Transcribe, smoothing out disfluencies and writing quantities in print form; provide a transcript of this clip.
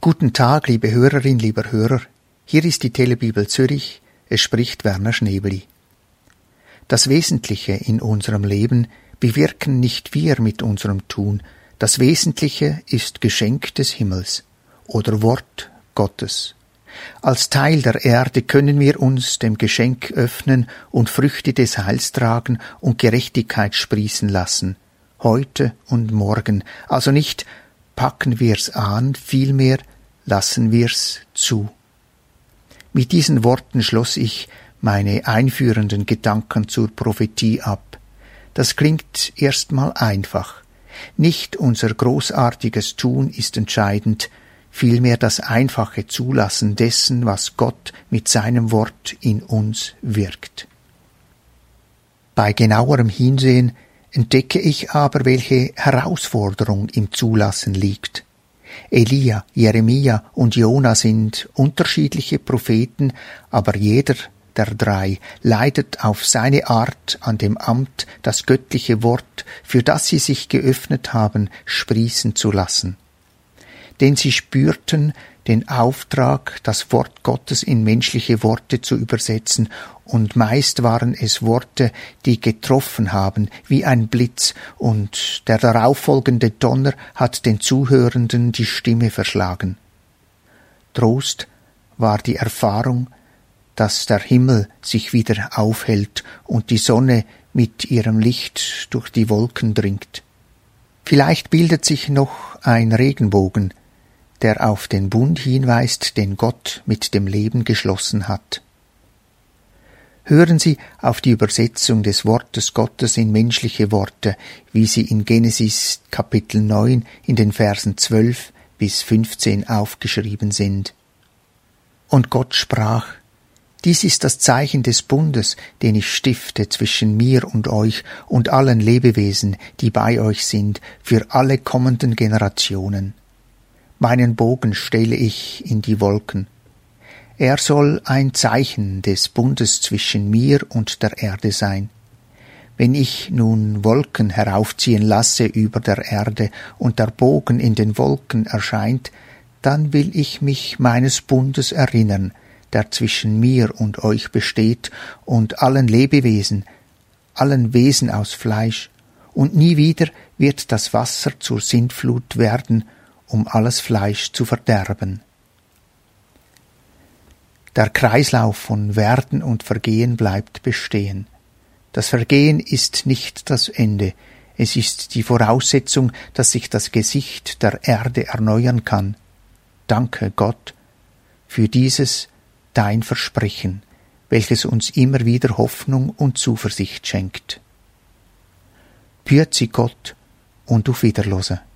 Guten Tag, liebe Hörerin, lieber Hörer. Hier ist die Telebibel Zürich. Es spricht Werner Schnebeli. Das Wesentliche in unserem Leben bewirken nicht wir mit unserem Tun. Das Wesentliche ist Geschenk des Himmels oder Wort Gottes. Als Teil der Erde können wir uns dem Geschenk öffnen und Früchte des Heils tragen und Gerechtigkeit sprießen lassen, heute und morgen. Also nicht packen wir's an, vielmehr lassen wir's zu. Mit diesen Worten schloss ich meine einführenden Gedanken zur Prophetie ab. Das klingt erstmal einfach. Nicht unser großartiges Tun ist entscheidend, vielmehr das einfache Zulassen dessen, was Gott mit seinem Wort in uns wirkt. Bei genauerem Hinsehen entdecke ich aber, welche Herausforderung im Zulassen liegt. Elia, Jeremia und Jona sind unterschiedliche Propheten, aber jeder der drei leidet auf seine Art an dem Amt, das göttliche Wort, für das sie sich geöffnet haben, sprießen zu lassen. Denn sie spürten den Auftrag, das Wort Gottes in menschliche Worte zu übersetzen, und meist waren es Worte, die getroffen haben wie ein Blitz, und der darauffolgende Donner hat den Zuhörenden die Stimme verschlagen. Trost war die Erfahrung, dass der Himmel sich wieder aufhält und die Sonne mit ihrem Licht durch die Wolken dringt. Vielleicht bildet sich noch ein Regenbogen, der auf den Bund hinweist, den Gott mit dem Leben geschlossen hat. Hören Sie auf die Übersetzung des Wortes Gottes in menschliche Worte, wie sie in Genesis Kapitel 9 in den Versen 12 bis 15 aufgeschrieben sind. Und Gott sprach: Dies ist das Zeichen des Bundes, den ich stifte zwischen mir und euch und allen Lebewesen, die bei euch sind, für alle kommenden Generationen. Meinen Bogen stelle ich in die Wolken. Er soll ein Zeichen des Bundes zwischen mir und der Erde sein. Wenn ich nun Wolken heraufziehen lasse über der Erde und der Bogen in den Wolken erscheint, dann will ich mich meines Bundes erinnern, der zwischen mir und euch besteht und allen Lebewesen, allen Wesen aus Fleisch, und nie wieder wird das Wasser zur Sintflut werden, um alles Fleisch zu verderben. Der Kreislauf von Werden und Vergehen bleibt bestehen. Das Vergehen ist nicht das Ende, es ist die Voraussetzung, dass sich das Gesicht der Erde erneuern kann. Danke Gott für dieses dein Versprechen, welches uns immer wieder Hoffnung und Zuversicht schenkt. Püezi Gott und auf Wiederlose.